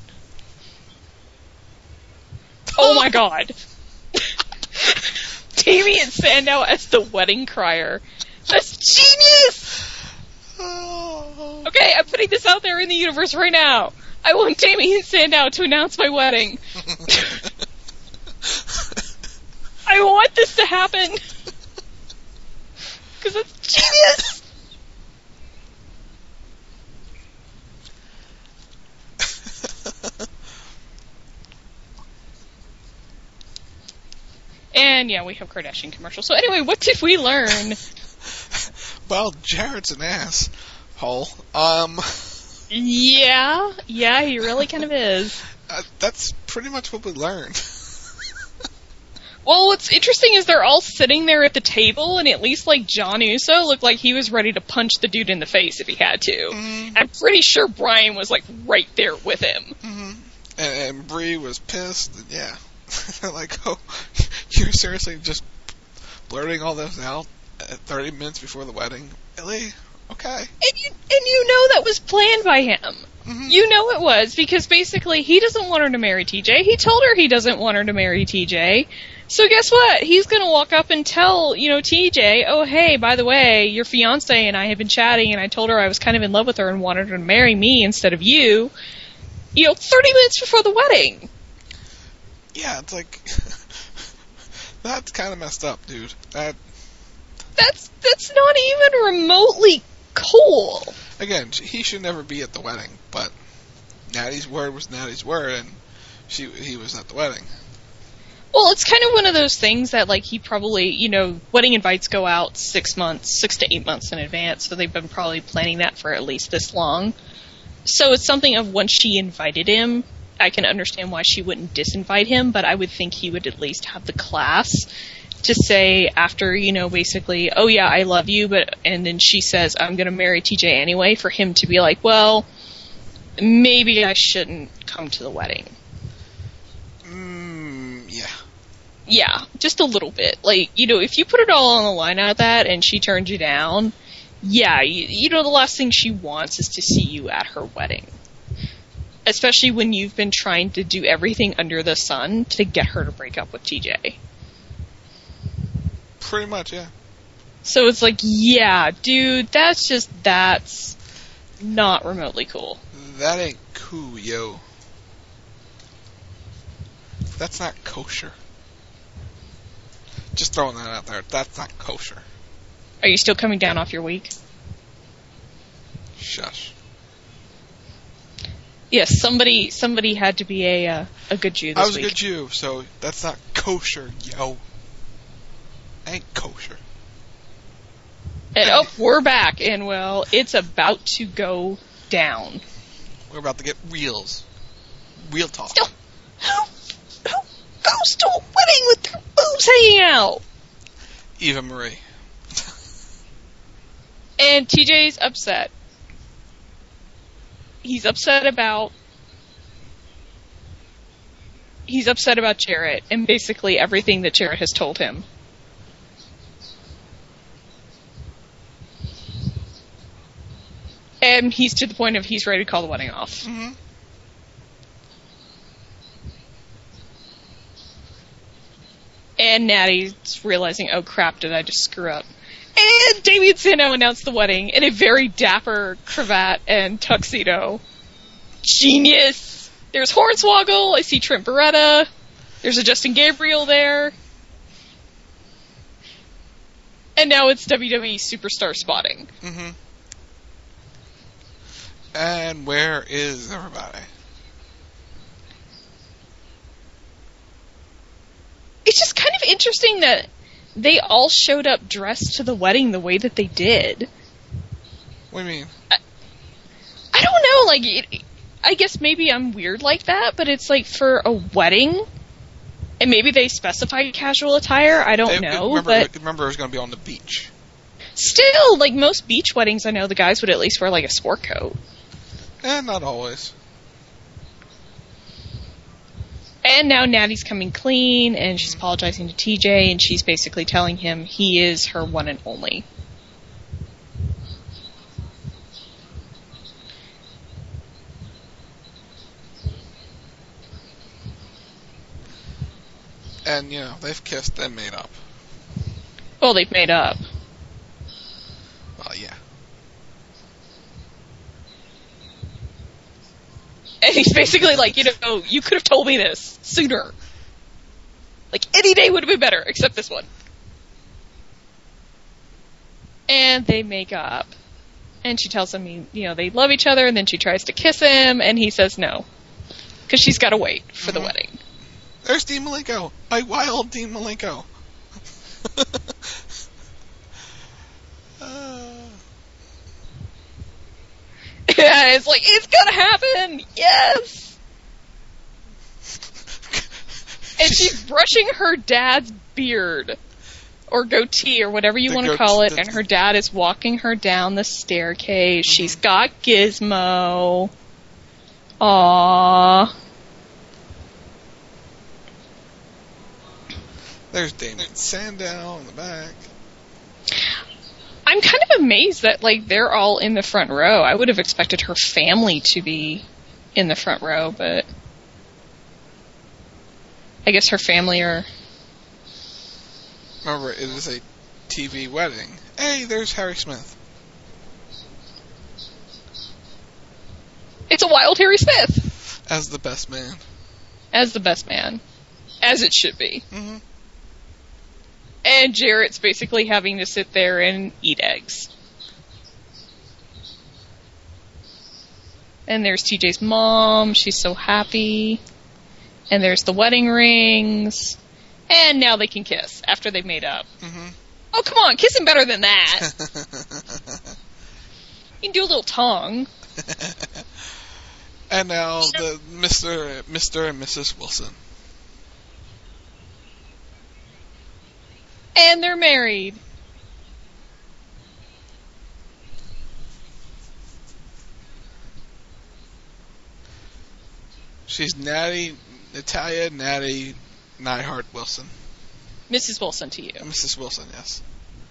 Oh my god. Damien Sandow as the wedding crier. That's genius! Okay, I'm putting this out there in the universe right now. I want Damien Sandow to announce my wedding. I want this to happen. Because it's genius! And, yeah, we have Kardashian commercials. So anyway, what did we learn? Well, Jarrett's an asshole. Yeah, he really kind of is. That's pretty much what we learned. Well, what's interesting is they're all sitting there at the table, and at least, like, John Uso looked like he was ready to punch the dude in the face if he had to. Mm-hmm. I'm pretty sure Brian was, like, right there with him. Mm-hmm. And Brie was pissed. Yeah. Like, oh, you're seriously just blurting all this out at 30 minutes before the wedding? Really? Okay. And you know that was planned by him. Mm-hmm. You know it was, because basically he doesn't want her to marry TJ. He told her he doesn't want her to marry TJ. So guess what? He's going to walk up and tell, you know, TJ, oh, hey, by the way, your fiancé and I have been chatting, and I told her I was kind of in love with her and wanted her to marry me instead of you, 30 minutes before the wedding. Yeah, it's like, that's kind of messed up, dude. That's not even remotely cool. Again, he should never be at the wedding, but Natty's word was Natty's word, and he was at the wedding. Well, it's kind of one of those things that, like, he probably, wedding invites go out 6 to 8 months in advance, so they've been probably planning that for at least this long. So it's something of once she invited him, I can understand why she wouldn't disinvite him, but I would think he would at least have the class to say after, basically, oh yeah, I love you, and then she says, I'm going to marry TJ anyway, for him to be like, well, maybe I shouldn't come to the wedding. Yeah. Yeah, just a little bit. Like, if you put it all on the line out of that and she turned you down, yeah, the last thing she wants is to see you at her wedding. Especially when you've been trying to do everything under the sun to get her to break up with TJ. Pretty much, yeah. So it's like, yeah, dude, that's not remotely cool. That ain't cool, yo. That's not kosher. Just throwing that out there. That's not kosher. Are you still coming down off your week? Shush. Yes, somebody had to be a good Jew this week. I was a good Jew, so that's not kosher, yo. Ain't kosher. And we're back, and well, it's about to go down. We're about to get reels. Real talk. Still, who goes to a wedding with their boobs hanging out? Eva Marie. And TJ's upset. He's upset about Jarrett and basically everything that Jarrett has told him. And he's to the point of he's ready to call the wedding off. Mm-hmm. And Natty's realizing, oh crap, did I just screw up? And Damien Sandow announced the wedding in a very dapper cravat and tuxedo. Genius! There's Hornswoggle, I see Trent Beretta, there's a Justin Gabriel there. And now it's WWE Superstar spotting. Mm-hmm. And where is everybody? It's just kind of interesting that they all showed up dressed to the wedding the way that they did. What do you mean? I don't know, I guess maybe I'm weird like that, but it's like for a wedding, and maybe they specified casual attire, I don't know. Remember it was going to be on the beach. Still, most beach weddings, I know the guys would at least wear a sport coat. Not always. And now Natty's coming clean, and she's apologizing to TJ, and she's basically telling him he is her one and only. And, they've kissed and made up. Well, they've made up. Well, yeah. And he's basically like, you could have told me this sooner. Like, any day would have been better, except this one. And they make up. And she tells him, they love each other, and then she tries to kiss him, and he says no. Because she's got to wait for the wedding. There's Dean Malenko. My wild Dean Malenko. Yeah, it's like, it's gonna happen! Yes! And she's brushing her dad's beard. Or goatee, or whatever you want to call it, and her dad is walking her down the staircase. Mm-hmm. She's got Gizmo. Aww. There's Damon Sandow in the back. I'm kind of amazed that, they're all in the front row. I would have expected her family to be in the front row, but I guess her family are... Remember, it is a TV wedding. Hey, there's Harry Smith. It's a wild Harry Smith! As the best man. As the best man. As it should be. Mm-hmm. And Jarrett's basically having to sit there and eat eggs. And there's TJ's mom. She's so happy. And there's the wedding rings. And now they can kiss after they've made up. Mm-hmm. Oh, come on. Kiss him better than that. You can do a little tongue. And now the Mr. and Mrs. Wilson. And they're married. She's Natalia Natty Neihart Wilson. Mrs. Wilson to you. Mrs. Wilson, yes.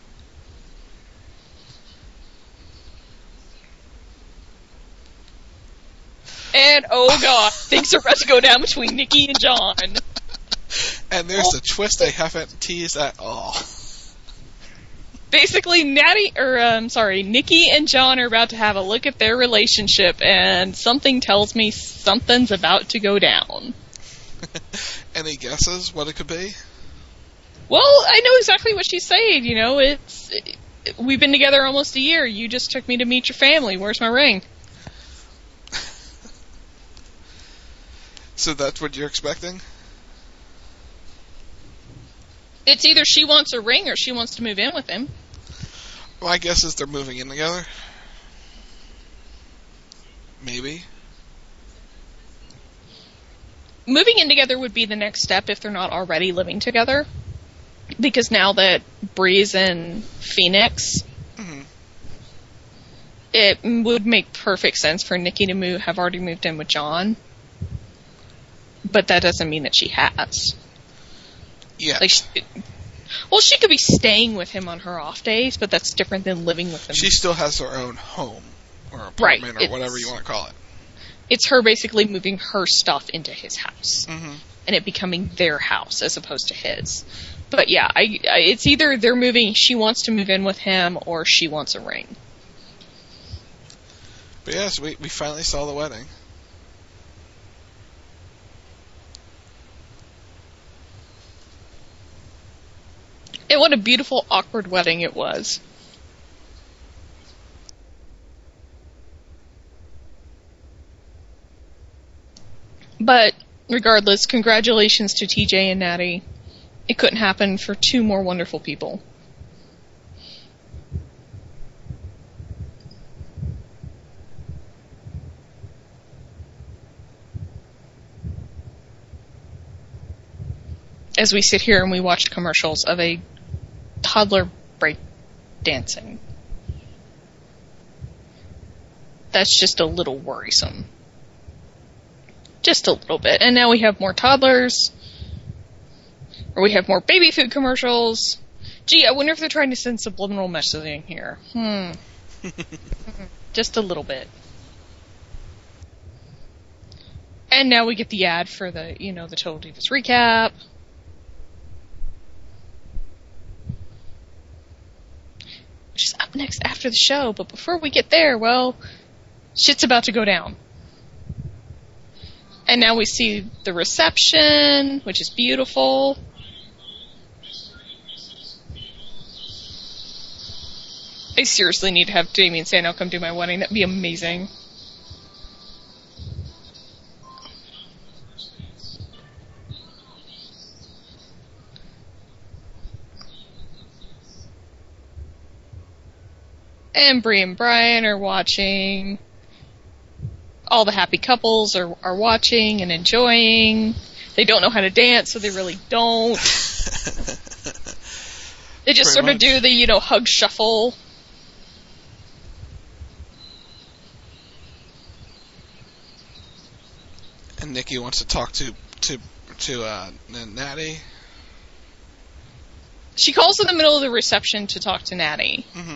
And, oh god, things are about to go down between Nikki and John. And there's a twist they haven't teased at all. Basically, Nikki and John are about to have a look at their relationship, and something tells me something's about to go down. Any guesses what it could be? Well, I know exactly what she's saying, we've been together almost a year, you just took me to meet your family, where's my ring? So that's what you're expecting? It's either she wants a ring or she wants to move in with him. My guess is they're moving in together. Maybe. Moving in together would be the next step if they're not already living together. Because now that Bree's in Phoenix, mm-hmm. It would make perfect sense for Nikki to have already moved in with John. But that doesn't mean that she has. Yeah. She could be staying with him on her off days, but that's different than living with him. She still has her own home or apartment or whatever you want to call it. It's her basically moving her stuff into his house. Mm-hmm. And it becoming their house as opposed to his. But yeah, it's either she wants to move in with him or she wants a ring. But yes, we finally saw the wedding. And what a beautiful, awkward wedding it was. But, regardless, congratulations to TJ and Natty. It couldn't happen for two more wonderful people. As we sit here and we watch commercials of a toddler break dancing. That's just a little worrisome. Just a little bit. And now we have more toddlers. Or we have more baby food commercials. Gee, I wonder if they're trying to send subliminal messaging here. Just a little bit. And now we get the ad for the Total Divas recap. Which is up next after the show, but before we get there, well, shit's about to go down. And now we see the reception, which is beautiful. I seriously need to have Damien Sandow come do my wedding. That'd be amazing. And Brie and Brian are watching. All the happy couples are watching and enjoying. They don't know how to dance, so they really don't. They just sort of do the, hug shuffle. And Nikki wants to talk to Natty. She calls in the middle of the reception to talk to Natty. Mm-hmm.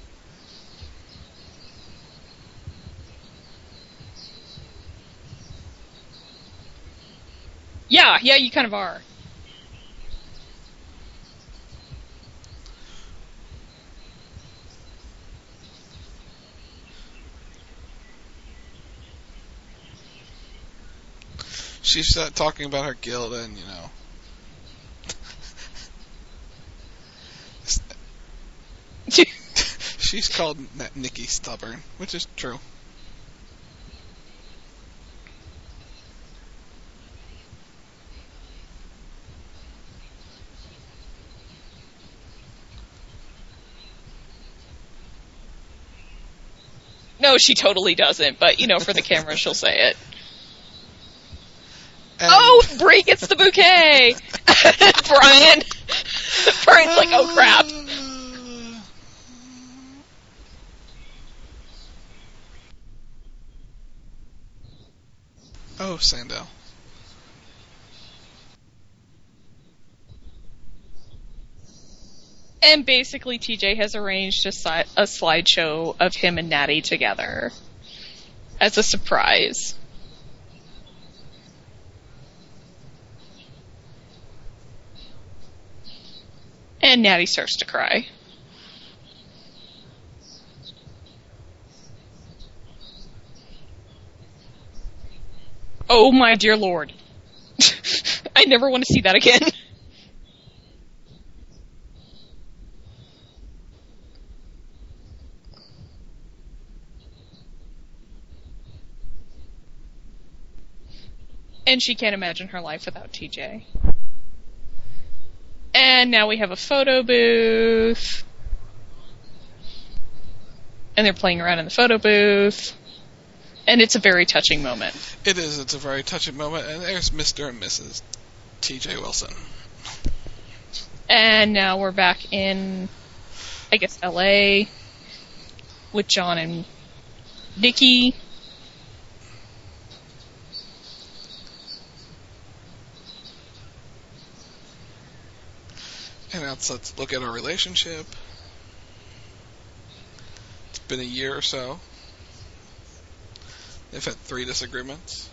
Yeah, you kind of are. She's talking about her guild and, she's called Nikki stubborn, which is true. No, she totally doesn't, but, for the camera, she'll say it. Brie gets the bouquet! Brian's like, oh crap. Oh, Sandow. And basically, TJ has arranged a slideshow of him and Natty together as a surprise. And Natty starts to cry. Oh my dear Lord. I never want to see that again. And she can't imagine her life without TJ. And now we have a photo booth. And they're playing around in the photo booth. And it's a very touching moment. It is. It's a very touching moment. And there's Mr. and Mrs. TJ Wilson. And now we're back in, I guess, LA with John and Nikki. And now let's look at our relationship. It's been a year or so. They've had 3 disagreements.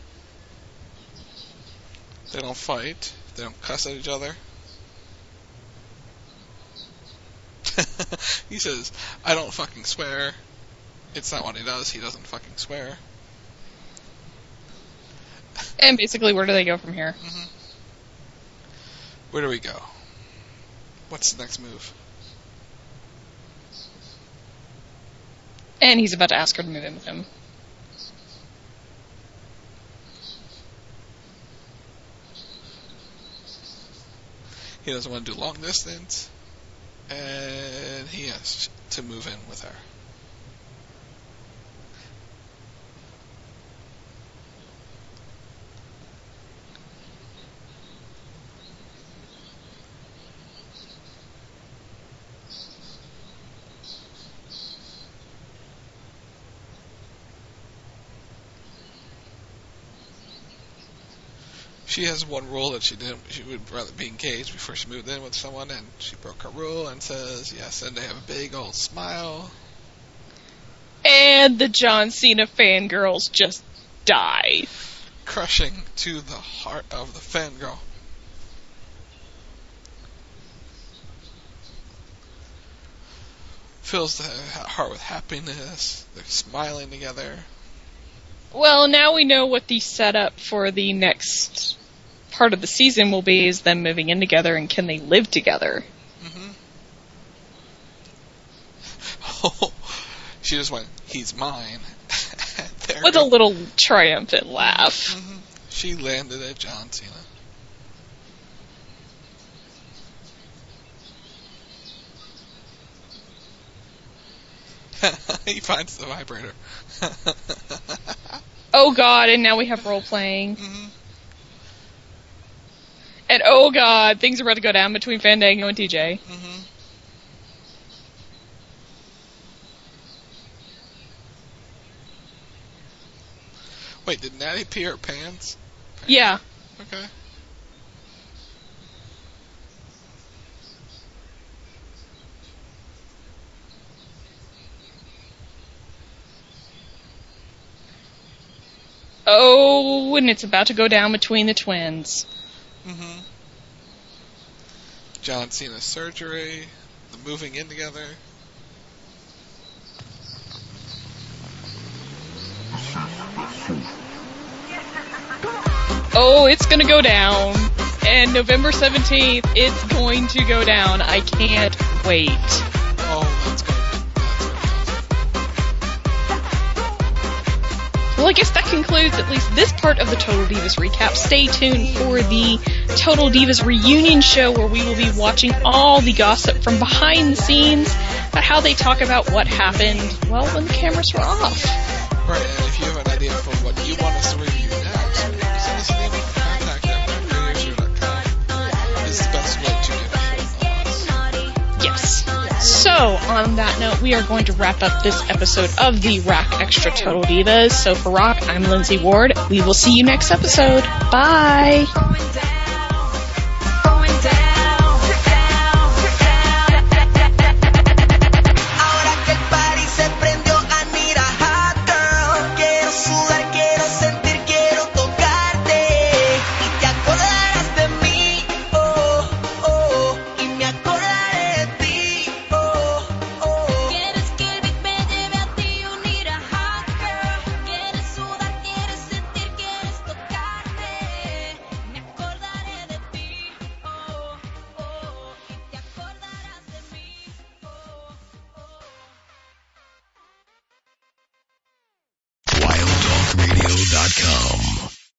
They don't fight. They don't cuss at each other. He says, I don't fucking swear. It's not what he does. He doesn't fucking swear. And basically, where do they go from here? Mm-hmm. Where do we go? What's the next move? And he's about to ask her to move in with him. He doesn't want to do long distance. And he has to move in with her. She has one rule that she would rather be engaged before she moved in with someone, and she broke her rule and says yes, and they have a big old smile. And the John Cena fangirls just die. Crushing to the heart of the fangirl. Fills the heart with happiness. They're smiling together. Well, now we know what the setup for the next part of the season will be, is them moving in together, and can they live together? Mm-hmm. Oh, she just went, he's mine. With a little triumphant laugh. Mm-hmm. She landed at John Cena. He finds the vibrator. Oh god, and now we have role-playing. Mm-hmm. And oh god, things are about to go down between Fandango and TJ. Mm-hmm. Wait, did Natty pee her pants? Yeah. Okay. Oh, and it's about to go down between the twins. Mm-hmm. John Cena's surgery, the moving in together. Oh, it's gonna go down. And November 17th, it's going to go down. I can't wait. Oh, that's good. Well, I guess that concludes at least this part of the Total Divas recap. Stay tuned for the Total Divas reunion show, where we will be watching all the gossip from behind the scenes about how they talk about what happened, well, when the cameras were off. Right, and if you have an idea for what you want us to review next, send us an email. Contact radioshow.com is the best way to get a hold of us. Yes. So, on that note, we are going to wrap up this episode of the Rack Extra Total Divas. So for Rock, I'm Lindsay Ward. We will see you next episode. Bye! WildTalkRadio.com